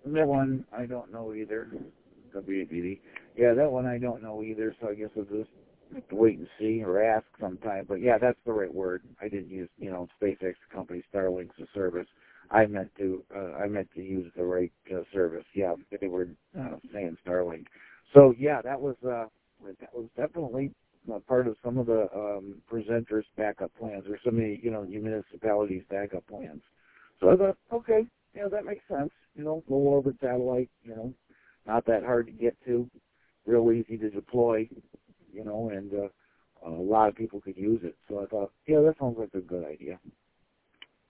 That one I don't know either. WABD. Yeah, that one I don't know either, so I guess I'll just have to wait and see or ask sometime. But yeah, that's the right word. I didn't use, SpaceX, the company, Starlink's a service. I meant to use the right service. Yeah, they were saying Starlink. So yeah, that was definitely part of some of the presenters' backup plans, or some of the municipalities' backup plans. So I thought, okay, that makes sense. Low orbit satellite, not that hard to get to, real easy to deploy, and a lot of people could use it. So I thought, that sounds like a good idea.